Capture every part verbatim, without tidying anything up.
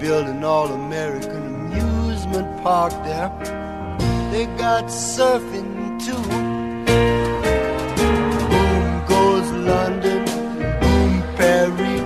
built an all-American amusement park there. They got surfing too. Boom goes London, boom Paris.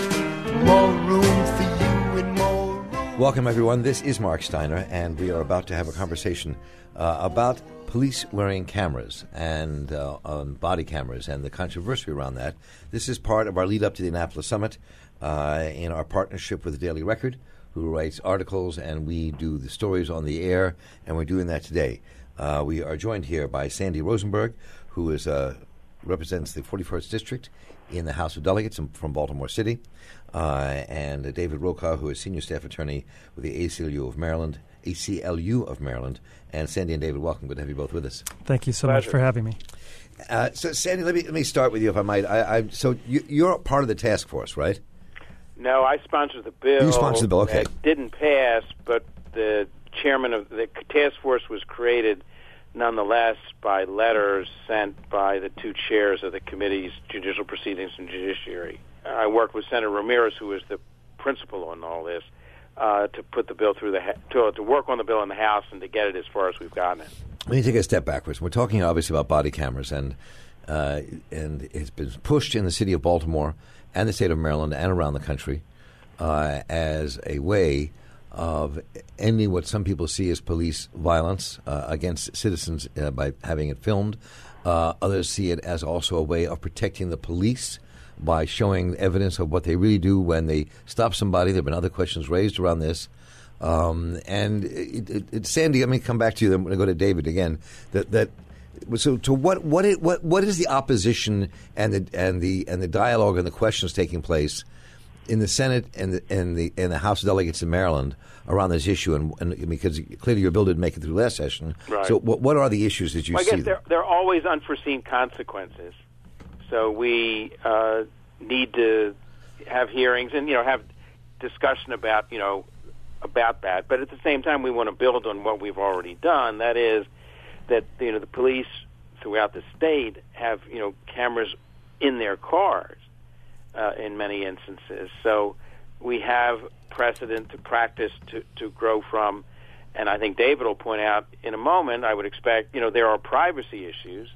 More room for you and more room. Welcome, everyone. This is Mark Steiner, and we are about to have a conversation uh, about police wearing cameras and uh, on body cameras and the controversy around that. This is part of our lead up to the Annapolis Summit uh, in our partnership with the Daily Record, who writes articles, and we do the stories on the air, and we're doing that today. Uh, we are joined here by Sandy Rosenberg, who is uh, represents the forty-first District in the House of Delegates from Baltimore City, uh, and uh, David Rocha, who is Senior Staff Attorney with the A C L U of Maryland, A C L U of Maryland. And Sandy and David, welcome. Good to have you both with us. Thank you so Pleasure. much for having me. Uh, so, Sandy, let me let me start with you, if I might. I, I, so, you, you're part of the task force, right? No, I sponsored the bill. You sponsored the bill, okay. It didn't pass, but the chairman of the task force was created nonetheless by letters sent by the two chairs of the committees, Judicial Proceedings and Judiciary. I worked with Senator Ramirez, who was the principal on all this, uh, to put the bill through the ha- to, to work on the bill in the House and to get it as far as we've gotten it. Let me take a step backwards. We're talking obviously about body cameras, and uh, and it's been pushed in the city of Baltimore and the state of Maryland and around the country uh, as a way of ending what some people see as police violence uh, against citizens uh, by having it filmed. Uh, others see it as also a way of protecting the police by showing evidence of what they really do when they stop somebody. There have been other questions raised around this. Um, and it, it, it, Sandy, let me come back to you. I'm going to go to David again. That that so to what what it, what what is the opposition and the and the and the dialogue and the questions taking place in the Senate and the and the and the House of Delegates in Maryland around this issue? And, and because clearly your bill didn't make it through last session. Right. So what what are the issues that you well, I see? guess there, there are always unforeseen consequences. So we uh, need to have hearings and, you know, have discussion about, you know, about that. But at the same time, we want to build on what we've already done. That is that, you know, the police throughout the state have, you know, cameras in their cars uh, in many instances. So we have precedent to practice to, to grow from. And I think David will point out in a moment, I would expect, you know, there are privacy issues.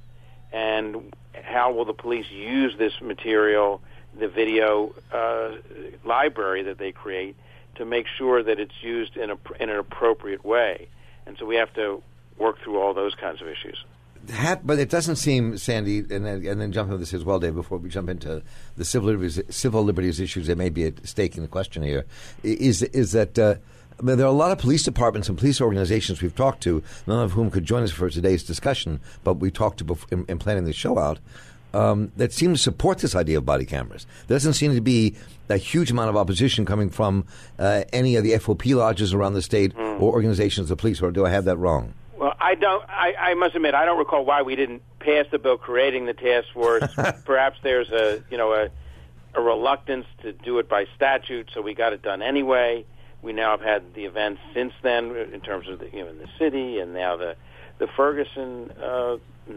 And how will the police use this material, the video uh, library that they create, to make sure that it's used in, a, in an appropriate way? And so we have to work through all those kinds of issues. That, but it doesn't seem, Sandy, and then, and then jump into this as well, Dave, before we jump into the civil liberties, civil liberties issues that may be at stake in the question here, is, is that uh, I mean, there are a lot of police departments and police organizations we've talked to, none of whom could join us for today's discussion, but we talked to before, in, in planning the show out, um, that seem to support this idea of body cameras. There doesn't seem to be a huge amount of opposition coming from uh, any of the F O P lodges around the state mm. or organizations of police, or do I have that wrong? Well, I don't. I, I must admit, I don't recall why we didn't pass the bill creating the task force. Perhaps there's a, you know, a, a reluctance to do it by statute, so we got it done anyway. We now have had the events since then in terms of the, you know, in the city, and now the the Ferguson uh,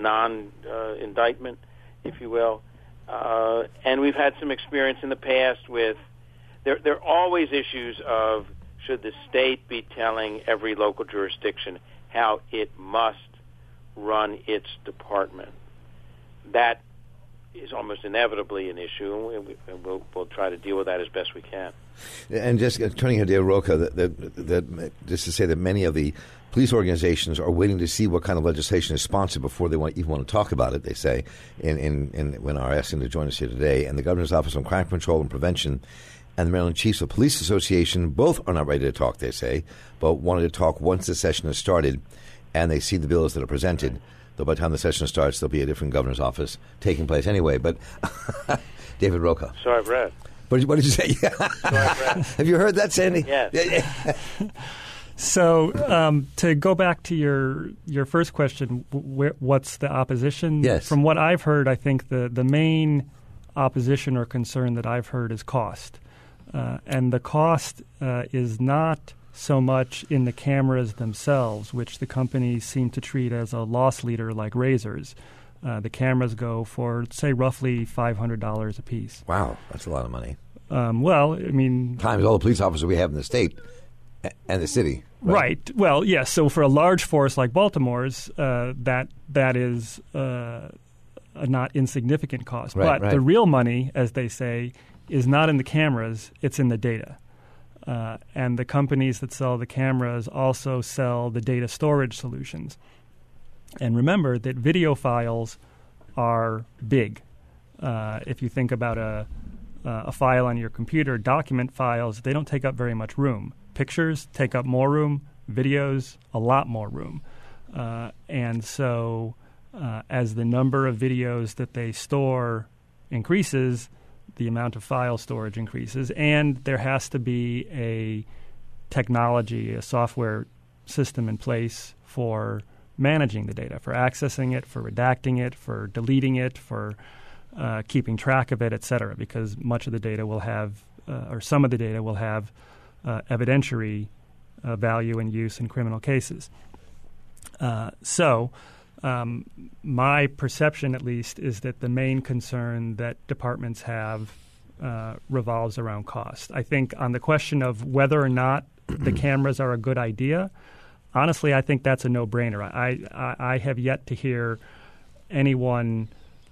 non-indictment, uh, if you will. Uh, and we've had some experience in the past with there. There are always issues of should the state be telling every local jurisdiction how it must run its department. That is almost inevitably an issue, and, we, and we'll, we'll try to deal with that as best we can. And just uh, turning to Dave Rocha, that, that, that, just to say that many of the police organizations are waiting to see what kind of legislation is sponsored before they want, even want to talk about it, they say, in, in, in when are asking to join us here today. And the Governor's Office on Crime Control and Prevention and the Maryland Chiefs of Police Association both are not ready to talk, they say, but wanted to talk once the session has started and they see the bills that are presented. Though by the time the session starts, there'll be a different governor's office taking place anyway. But David Rocha. So I've read. What did, what did you say? So I've read. Have you heard that, Sandy? Yes. So um, to go back to your your first question, wh- what's the opposition? Yes. From what I've heard, I think the, the main opposition or concern that I've heard is cost. Uh, and the cost uh, is not so much in the cameras themselves, which the companies seem to treat as a loss leader like razors. Uh, the cameras go for, say, roughly five hundred dollars a piece. Wow, that's a lot of money. Um, well, I mean... Times all the police officers we have in the state and the city. Right. right. Well, yes. Yeah, so for a large force like Baltimore's, uh, that that is uh, a not insignificant cost. Right, but right. the real money, as they say, is not in the cameras, it's in the data. Uh, and the companies that sell the cameras also sell the data storage solutions. And remember that video files are big. Uh, if you think about a, uh, a file on your computer, document files, they don't take up very much room. Pictures take up more room, videos, a lot more room. Uh, and so uh, as the number of videos that they store increases, the amount of file storage increases, and there has to be a technology, a software system in place for managing the data, for accessing it, for redacting it, for deleting it, for uh, keeping track of it, et cetera, because much of the data will have, uh, or some of the data will have uh, evidentiary uh, value and use in criminal cases. Uh, so um, my perception, at least, is that the main concern that departments have uh, revolves around cost. I think on the question of whether or not the cameras are a good idea, honestly, I think that's a no-brainer. I, I, I have yet to hear anyone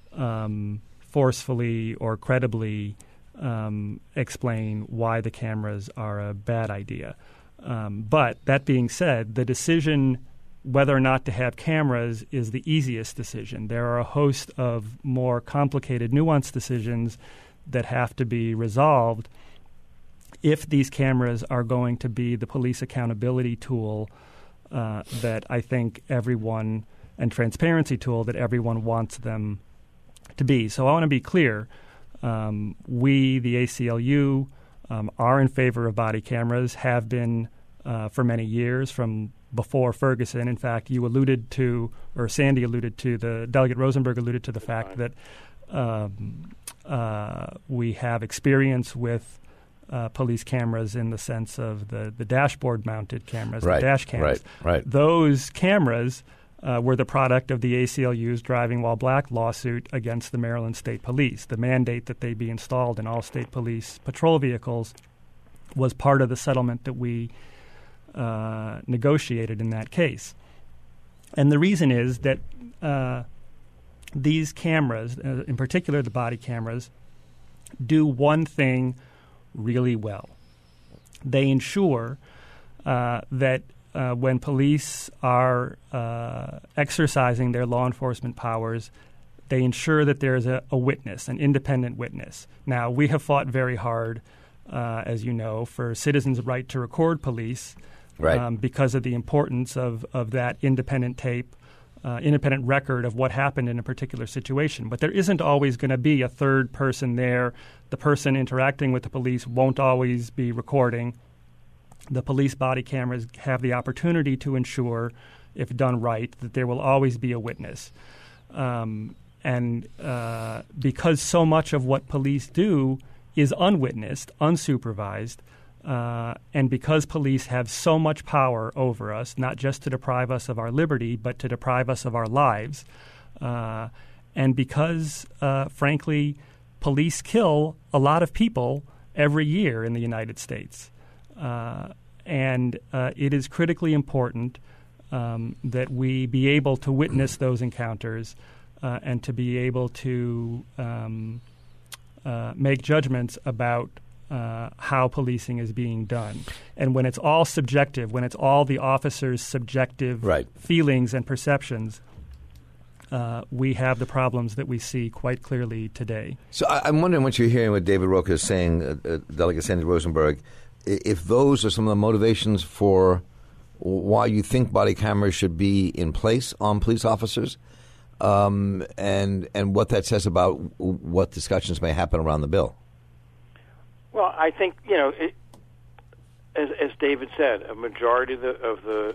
um, forcefully or credibly um, explain why the cameras are a bad idea. Um, but that being said, the decision whether or not to have cameras is the easiest decision. There are a host of more complicated, nuanced decisions that have to be resolved if these cameras are going to be the police accountability tool uh, that I think everyone, and transparency tool that everyone wants them to be. So I want to be clear. Um, we, the A C L U, um, are in favor of body cameras, have been uh, for many years, from before Ferguson. In fact, you alluded to, or Sandy alluded to, the Delegate Rosenberg alluded to the fact that um, uh, we have experience with uh, police cameras in the sense of the, the dashboard-mounted cameras, right, the dash cams. Right, right. Those cameras uh, were the product of the A C L U's Driving While Black lawsuit against the Maryland State Police. The mandate that they be installed in all state police patrol vehicles was part of the settlement that we Uh, negotiated in that case. And the reason is that uh, these cameras, uh, in particular the body cameras, do one thing really well. They ensure uh, that uh, when police are uh, exercising their law enforcement powers, they ensure that there is a, a witness, an independent witness. Now, we have fought very hard, uh, as you know, for citizens' right to record police. Right. Um, because of the importance of, of that independent tape, uh, independent record of what happened in a particular situation. But there isn't always going to be a third person there. The person interacting with the police won't always be recording. The police body cameras have the opportunity to ensure, if done right, that there will always be a witness. Um, and uh, because so much of what police do is unwitnessed, unsupervised, Uh, and because police have so much power over us, not just to deprive us of our liberty, but to deprive us of our lives, uh, and because, uh, frankly, police kill a lot of people every year in the United States. Uh, and uh, it is critically important um, that we be able to witness those encounters uh, and to be able to um, uh, make judgments about Uh, how policing is being done. And when it's all subjective, when it's all the officer's subjective right. feelings and perceptions, uh, we have the problems that we see quite clearly today. So I, I'm wondering what you're hearing what David Rocha is saying, uh, uh, Delegate Sandy Rosenberg, if those are some of the motivations for why you think body cameras should be in place on police officers, um, and and what that says about what discussions may happen around the bill. Well, I think, you know, it, as, as David said, a majority of the, of the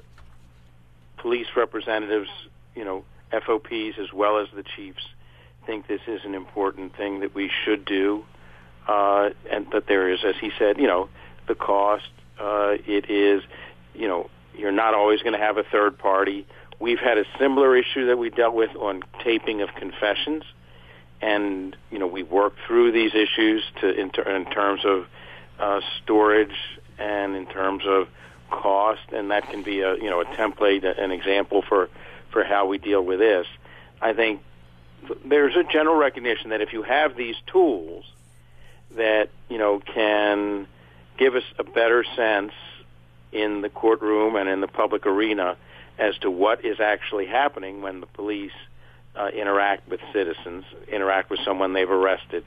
police representatives, you know, F O Ps as well as the chiefs, think this is an important thing that we should do, uh, and that there is, as he said, you know, the cost. Uh, it is, you know, you're not always going to have a third party. We've had a similar issue that we dealt with on taping of confessions, and you know we work through these issues to in, ter- in terms of uh, storage and in terms of cost, and that can be a you know a template, an example for for how we deal with this. I think there's a general recognition that if you have these tools that you know can give us a better sense in the courtroom and in the public arena as to what is actually happening when the police uh, interact with citizens, interact with someone they've arrested,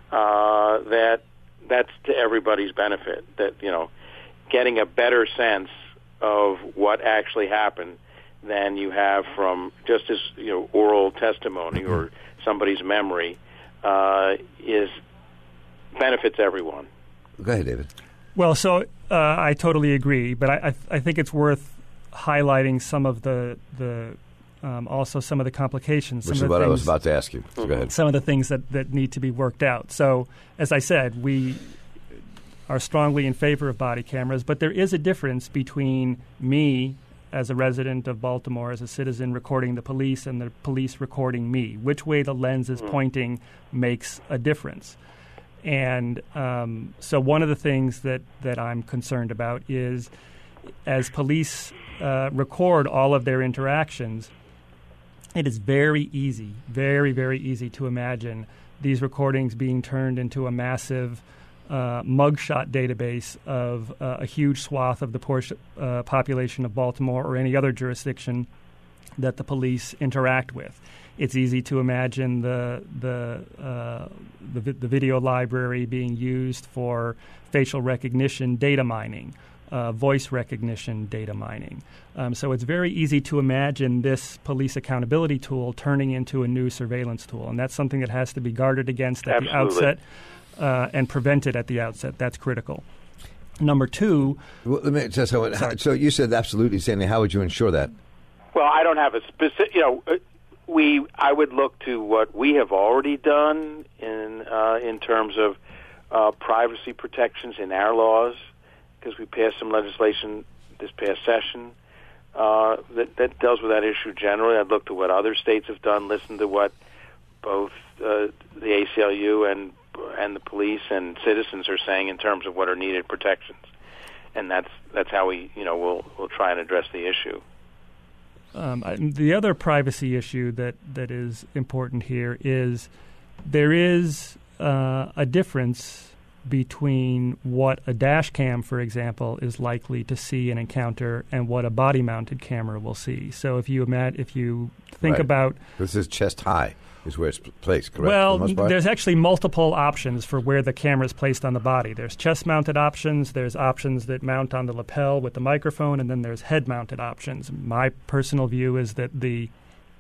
uh, that that's to everybody's benefit. That, you know, getting a better sense of what actually happened than you have from just as, you know, oral testimony or somebody's memory uh, is benefits everyone. Go ahead, David. Well, so uh, I totally agree, but I, I, I think it's worth highlighting some of the the um, also some of the complications. Which some is of what things, I was about to ask you. So go ahead. Some of the things that, that need to be worked out. So, as I said, we are strongly in favor of body cameras, but there is a difference between me as a resident of Baltimore, as a citizen recording the police, and the police recording me. Which way the lens is pointing makes a difference. And um, so one of the things that, that I'm concerned about is as police uh, record all of their interactions, it is very easy, very, very easy to imagine these recordings being turned into a massive uh, mugshot database of uh, a huge swath of the por- uh, population of Baltimore or any other jurisdiction that the police interact with. It's easy to imagine the the, uh, the the video library being used for facial recognition data mining, uh, voice recognition data mining. Um, so it's very easy to imagine this police accountability tool turning into a new surveillance tool, and that's something that has to be guarded against at Absolutely. the outset uh, and prevented at the outset. That's critical. Number two. Well, let me just, so, how, so you said absolutely, Sandy. How would you ensure that? Well, I don't have a specific, you know, we. I would look to what we have already done in uh, in terms of uh, privacy protections in our laws, because we passed some legislation this past session uh, that, that deals with that issue generally. I'd look to what other states have done, listen to what both uh, the A C L U and and the police and citizens are saying in terms of what are needed protections, and that's that's how we, you know, we'll we'll try and address the issue. Um, I, the other privacy issue that, that is important here is there is uh, a difference between what a dash cam, for example, is likely to see and encounter and what a body-mounted camera will see. So if you imagine, if you think Right. about... This is chest high is where it's placed, correct? Well, for the most part? there's actually multiple options for where the camera is placed on the body. There's chest-mounted options, there's options that mount on the lapel with the microphone, and then there's head-mounted options. My personal view is that the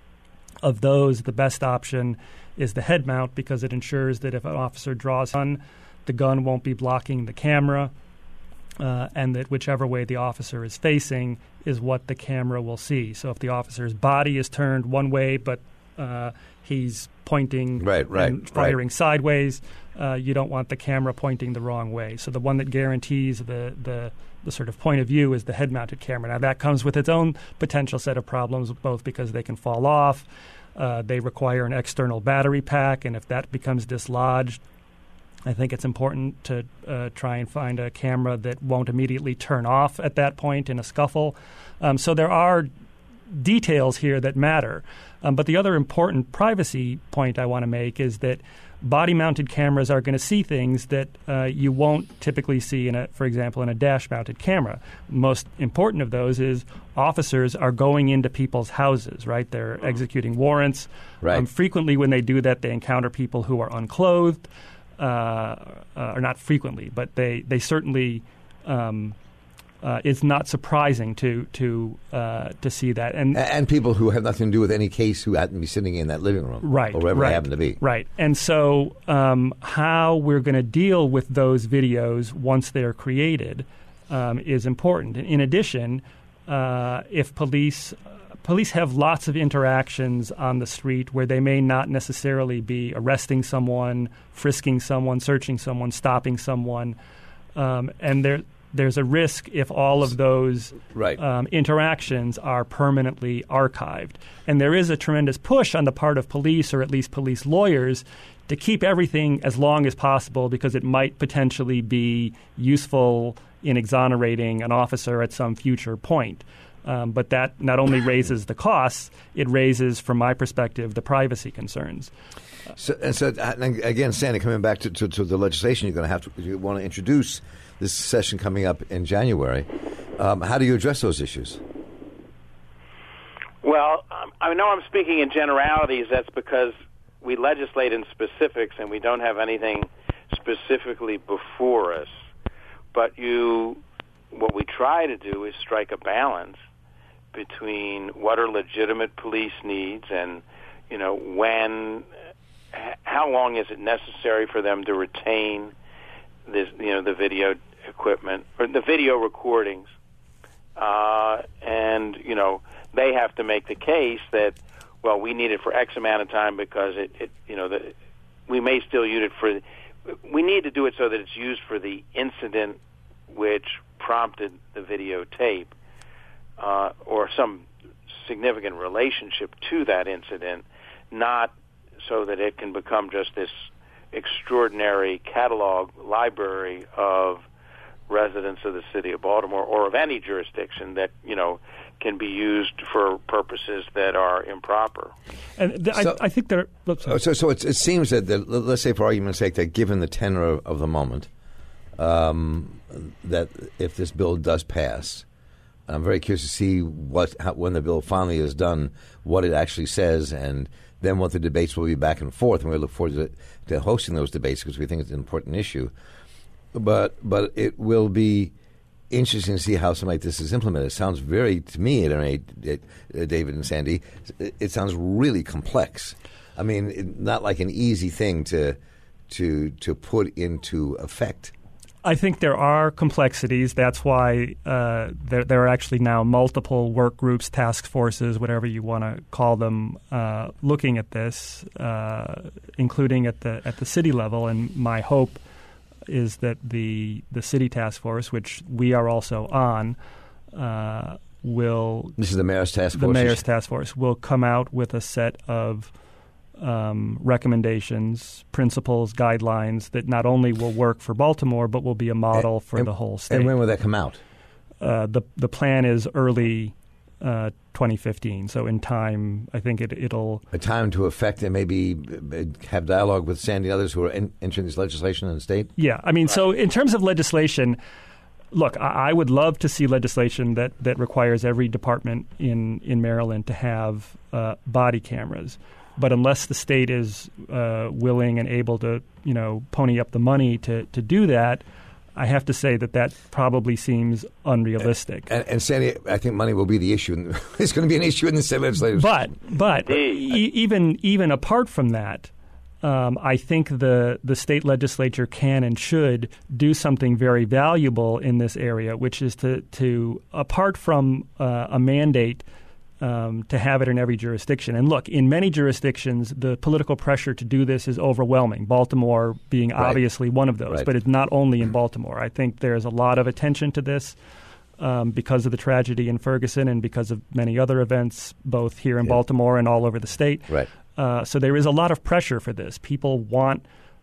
of those, the best option is the head mount because it ensures that if an officer draws on, the gun won't be blocking the camera, uh, and that whichever way the officer is facing is what the camera will see. So if the officer's body is turned one way, but uh, he's pointing Right, right, and firing right. sideways, uh, you don't want the camera pointing the wrong way. So the one that guarantees the, the, the sort of point of view is the head-mounted camera. Now, that comes with its own potential set of problems, both because they can fall off, uh, they require an external battery pack, and if that becomes dislodged, I think it's important to uh, try and find a camera that won't immediately turn off at that point in a scuffle. Um, so there are details here that matter. Um, but the other important privacy point I want to make is that body-mounted cameras are going to see things that uh, you won't typically see, in a, for example, in a dash-mounted camera. Most important of those is officers are going into people's houses, right? They're executing warrants. Right. Um, frequently when they do that, they encounter people who are unclothed, uh, uh, or not frequently, but they, they certainly... Um, Uh, it's not surprising to to uh, to see that, and A- and people who have nothing to do with any case who happen to be sitting in that living room, right, or wherever right, they happen to be. Right, and so um, how we're going to deal with those videos once they're created um, is important. In addition, uh, if police police have lots of interactions on the street where they may not necessarily be arresting someone, frisking someone, searching someone, stopping someone, um, and they're there's a risk if all of those right. um, interactions are permanently archived. And there is a tremendous push on the part of police, or at least police lawyers, to keep everything as long as possible because it might potentially be useful in exonerating an officer at some future point. Um, but that not only raises the costs, it raises, from my perspective, the privacy concerns. So, and so and again, Sandy, coming back to, to, to the legislation, you're going to have to you want to introduce this session coming up in January. Um, how do you address those issues? Well, um, I know I'm speaking in generalities. That's because we legislate in specifics, and we don't have anything specifically before us. But you, what we try to do is strike a balance between what are legitimate police needs and, you know, when, how long is it necessary for them to retain this, you know, the video equipment or the video recordings, uh, and you know, they have to make the case that, well, we need it for X amount of time because it, it you know, the, we may still use it for. We need to do it so that it's used for the incident which prompted the videotape, uh, or some significant relationship to that incident, not so that it can become just this extraordinary catalog library of residents of the city of Baltimore or of any jurisdiction that, you know, can be used for purposes that are improper. And th- so, I, I think there. Oops, so, so it's, it seems that, the, let's say, for argument's sake, that given the tenor of, of the moment, um, that if this bill does pass, I'm very curious to see what how, when the bill finally is done, what it actually says, and then what the debates will be back and forth. And we look forward to, to hosting those debates because we think it's an important issue. But but it will be interesting to see how something like this is implemented. It sounds very, to me, at any rate, uh, David and Sandy, it, it sounds really complex. I mean, it, not like an easy thing to to to put into effect. I think there are complexities. That's why uh, there, there are actually now multiple work groups, task forces, whatever you want to call them, uh, looking at this, uh, including at the at the city level. And my hope is that the the city task force, which we are also on, uh, will this is the mayor's task the force. mayor's task force will come out with a set of Um, recommendations, principles, guidelines that not only will work for Baltimore, but will be a model and, for and, the whole state. And when will that come out? Uh, the the plan is early uh, twenty fifteen, so in time, I think it, it'll... A time to affect and maybe have dialogue with Sandy and others who are in, entering this legislation in the state? Yeah, I mean, right. So in terms of legislation, look, I, I would love to see legislation that, that requires every department in, in Maryland to have uh, body cameras. But unless the state is uh, willing and able to, you know, pony up the money to, to do that, I have to say that that probably seems unrealistic. And, and, and Sandy, I think money will be the issue. It's going to be an issue in the state legislature. But but e- even even apart from that, um, I think the the state legislature can and should do something very valuable in this area, which is to to apart from uh, a mandate. Um, to have it in every jurisdiction. And look, in many jurisdictions, the political pressure to do this is overwhelming, Baltimore being right. obviously one of those. Right. But it's not only in Baltimore. I think there's a lot of attention to this um, because of the tragedy in Ferguson and because of many other events, both here in yeah. Baltimore and all over the state. Right. Uh, so there is a lot of pressure for this. People want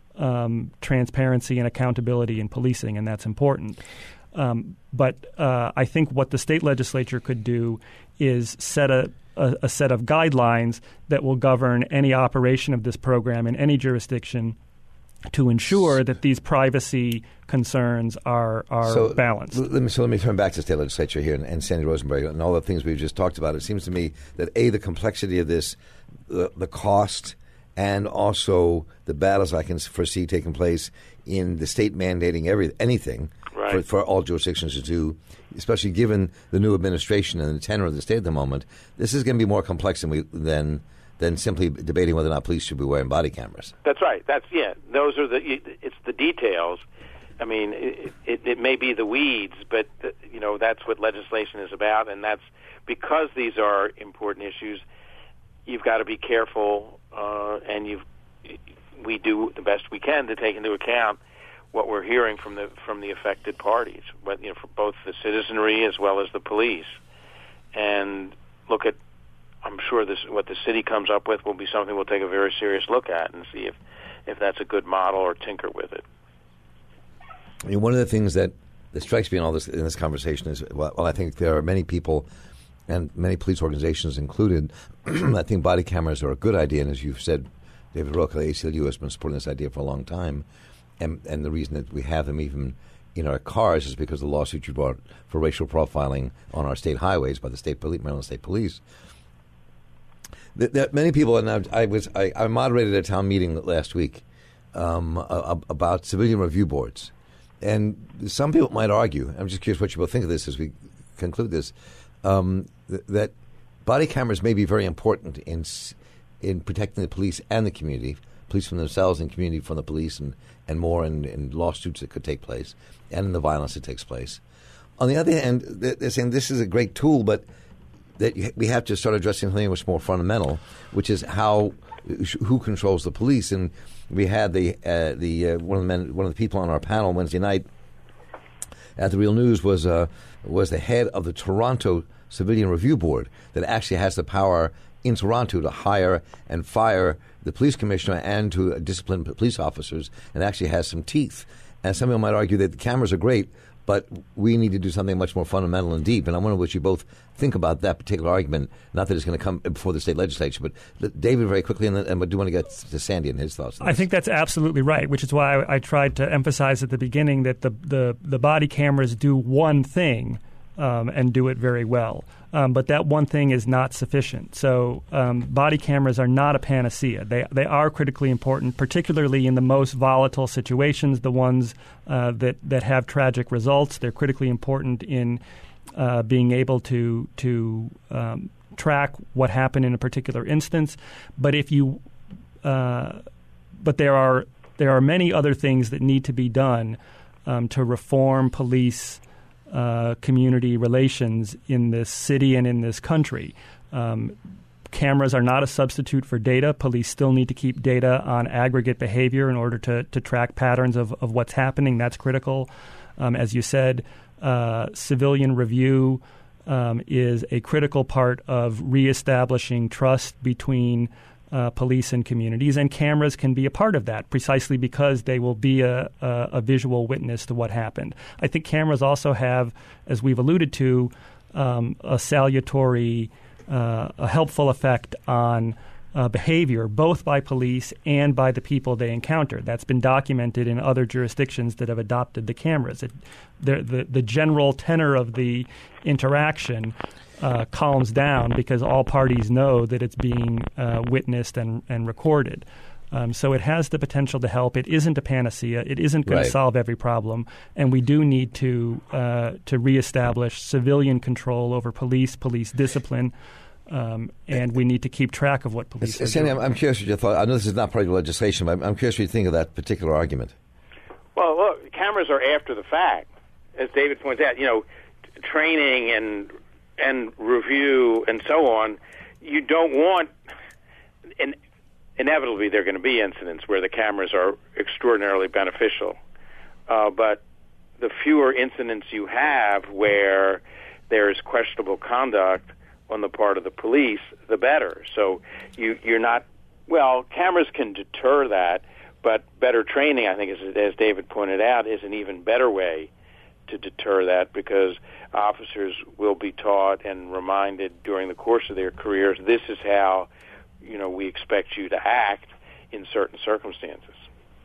um, transparency and accountability in policing, and that's important. Um, but uh, I think what the state legislature could do is set a, a, a set of guidelines that will govern any operation of this program in any jurisdiction to ensure that these privacy concerns are are so balanced. Let me, so let me turn back to the state legislature here and, and Sandy Rosenberg and all the things we've just talked about. It seems to me that, A, the complexity of this, the, the cost, and also the battles I can foresee taking place in the state mandating every anything right. for, for all jurisdictions to do, especially given the new administration and the tenor of the state at the moment. This is going to be more complex than we than than simply debating whether or not police should be wearing body cameras. That's right. That's yeah. Those are the. It's the details. I mean, it, it, it may be the weeds, but the, you know that's what legislation is about, and that's because these are important issues. You've got to be careful, uh, and you've we do the best we can to take into account what we're hearing from the from the affected parties, but you know, for both the citizenry as well as the police, and look at. I'm sure this what the city comes up with will be something we'll take a very serious look at and see if, if that's a good model or tinker with it. I mean, one of the things that, that strikes me in all this in this conversation is, well, well I think there are many people, and many police organizations included, I think body cameras are a good idea, and as you've said, David Rocha, the A C L U has been supporting this idea for a long time, and and the reason that we have them even in our cars is because of the lawsuit you brought for racial profiling on our state highways by the state police, Maryland State Police. That many people, and I, I was I, I moderated a town meeting last week um, uh, about civilian review boards, and some people might argue. I'm just curious what you both think of this as we conclude this. Um, th- that body cameras may be very important in in protecting the police and the community, police from themselves and community from the police, and and more in, in lawsuits that could take place and in the violence that takes place. On the other hand, they're saying this is a great tool, but that you, we have to start addressing something much more fundamental, which is how who controls the police. And we had the uh, the uh, one of the men, one of the people on our panel Wednesday night at the Real News was uh, was the head of the Toronto Civilian Review Board that actually has the power in Toronto to hire and fire the police commissioner and to discipline police officers, and actually has some teeth. And some people might argue that the cameras are great, but we need to do something much more fundamental and deep. And I wonder what you both think about that particular argument. Not that it's going to come before the state legislature, but David, very quickly, and, and I do want to get to Sandy and his thoughts. I think that's absolutely right, which is why I, I tried to emphasize at the beginning that the, the, the body cameras do one thing um, and do it very well. Um, but that one thing is not sufficient. So um, body cameras are not a panacea. They they are critically important, particularly in the most volatile situations, the ones uh, that, that have tragic results. They're critically important in uh, being able to to um, track what happened in a particular instance. But if you, uh, but there are there are many other things that need to be done um, to reform police Uh, community relations in this city and in this country. Um, cameras are not a substitute for data. Police still need to keep data on aggregate behavior in order to, to track patterns of, of what's happening. That's critical. Um, as you said, uh, civilian review um, is a critical part of reestablishing trust between Uh, police and communities, and cameras can be a part of that precisely because they will be a, a, a visual witness to what happened. I think cameras also have, as we've alluded to, um, a salutary, uh, a helpful effect on uh, behavior, both by police and by the people they encounter. That's been documented in other jurisdictions that have adopted the cameras. It, the, the, the general tenor of the interaction Uh, calms down because all parties know that it's being uh, witnessed and, and recorded. Um, so it has the potential to help. It isn't a panacea. It isn't going Right. to solve every problem. And we do need to uh, to reestablish civilian control over police, police discipline, um, and we need to keep track of what police are Sandy, doing. I'm, I'm curious what your thought. I know this is not part of the legislation, but I'm, I'm curious what you think of that particular argument. Well, look, cameras are after the fact. As David points out, you know, t- training and and review and so on, you don't want, and inevitably there are going to be incidents where the cameras are extraordinarily beneficial. Uh, but the fewer incidents you have where there is questionable conduct on the part of the police, the better. So you, you're not, well, cameras can deter that, but better training, I think, as, as David pointed out, is an even better way to deter that, because officers will be taught and reminded during the course of their careers, this is how, you know, we expect you to act in certain circumstances.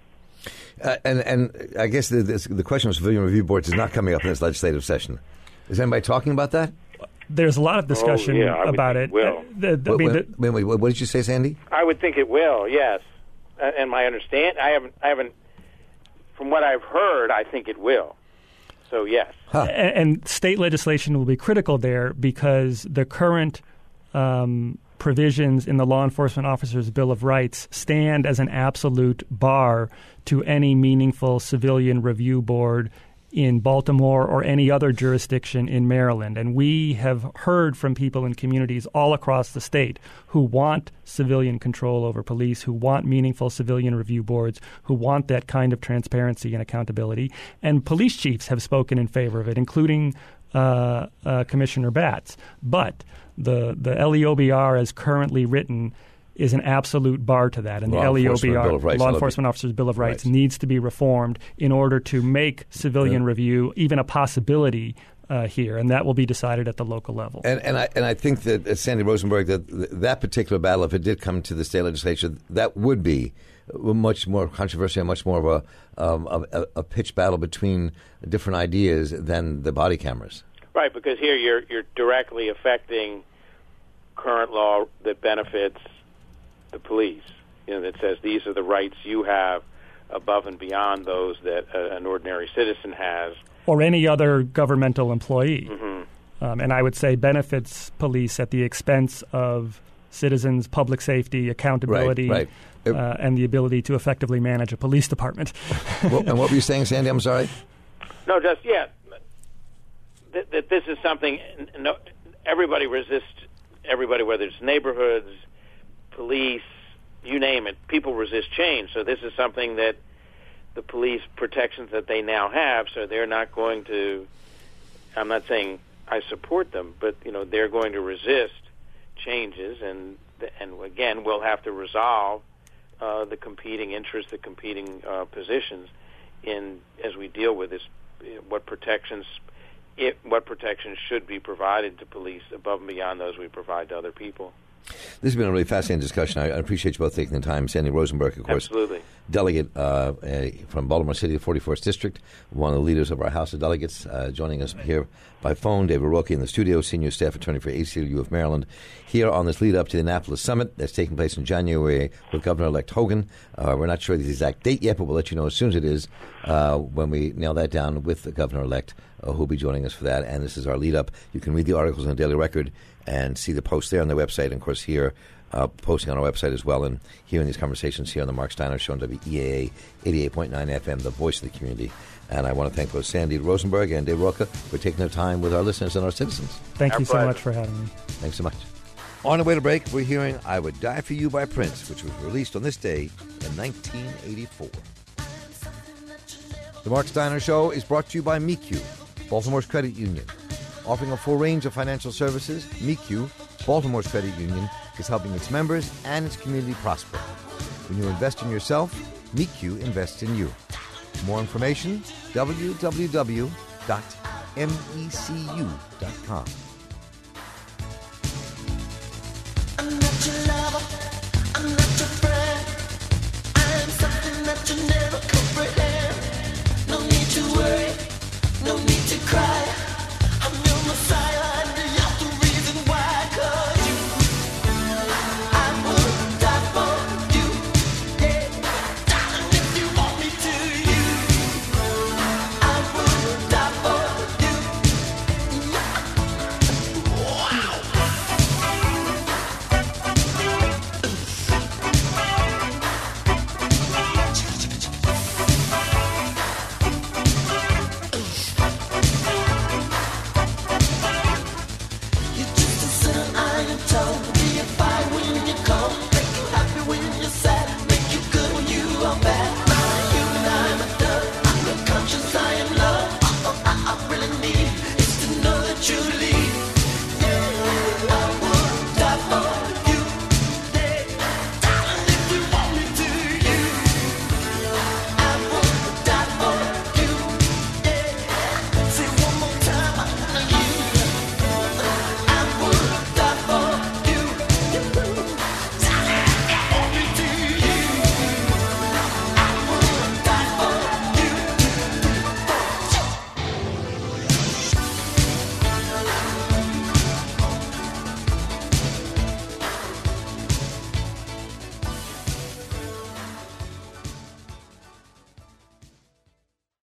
Uh, and and I guess the, this, the question of civilian review boards is not coming up in this legislative session. Is anybody talking about that? There's a lot of discussion oh, yeah, about it. it will. Uh, the, the, I mean, wait, wait, wait, wait, what did you say, Sandy? I would think it will, yes. Uh, and my understand, I haven't, I haven't, from what I've heard, I think it will. So, yes. Huh. And, and state legislation will be critical there because the current um, provisions in the Law Enforcement Officers' Bill of Rights stand as an absolute bar to any meaningful civilian review board in Baltimore or any other jurisdiction in Maryland. And we have heard from people in communities all across the state who want civilian control over police, who want meaningful civilian review boards, who want that kind of transparency and accountability. And police chiefs have spoken in favor of it, including uh, uh, Commissioner Batts. But the, the L E O B R as currently written is an absolute bar to that. And Law the L E O B R, Rights, Law Enforcement Officers' Bill of Rights, Rights, needs to be reformed in order to make civilian yeah. review even a possibility uh, here, and that will be decided at the local level. And, and, I, and I think that, uh, Sandy Rosenberg, that that particular battle, if it did come to the state legislature, that would be much more controversial and much more of a, um, a, a pitched battle between different ideas than the body cameras. Right, because here you're you're directly affecting current law that benefits the police, you know, that says these are the rights you have above and beyond those that uh, an ordinary citizen has. Or any other governmental employee. Mm-hmm. Um, and I would say benefits police at the expense of citizens, public safety, accountability, right, right. Uh, and the ability to effectively manage a police department. Well, and what were you saying, Sandy? I'm sorry? No, just, yeah, that, that this is something, no, everybody resists, everybody, whether it's neighborhoods, police, you name it, people resist change. So this is something that the police protections that they now have, so they're not going to, I'm not saying I support them, but, you know, they're going to resist changes, and, and again, we'll have to resolve uh, the competing interests, the competing uh, positions in, as we deal with this, what protections, it, what protections should be provided to police above and beyond those we provide to other people. This has been a really fascinating discussion. I, I appreciate you both taking the time. Sandy Rosenberg, of course. Absolutely. Delegate uh, uh, from Baltimore City, forty-fourth District, one of the leaders of our House of Delegates, uh, joining us here by phone. David Roque in the studio, Senior Staff Attorney for A C L U of Maryland, here on this lead up to the Annapolis Summit that's taking place in January with Governor-elect Hogan. Uh, we're not sure the exact date yet, but we'll let you know as soon as it is uh, when we nail that down with the Governor-elect uh, who'll be joining us for that. And this is our lead up. You can read the articles in the Daily Record and see the posts there on the website, and of course here uh, posting on our website as well, and hearing these conversations here on the Mark Steiner Show on W E A A eighty-eight point nine F M, the voice of the community. And I want to thank both Sandy Rosenberg and Dave Roca for taking their time with our listeners and our citizens. Thank Our you so pleasure. much for having me. Thanks so much. On the way to break, we're hearing I Would Die For You by Prince, which was released on this day in nineteen eighty-four. The Mark Steiner Show is brought to you by M E Q, Baltimore's credit union. Offering a full range of financial services, M E Q, Baltimore's credit union, is helping its members and its community prosper. When you invest in yourself, M E Q invests in you. For more information, w w w dot mecu dot com. I'm not your lover, I'm not your friend.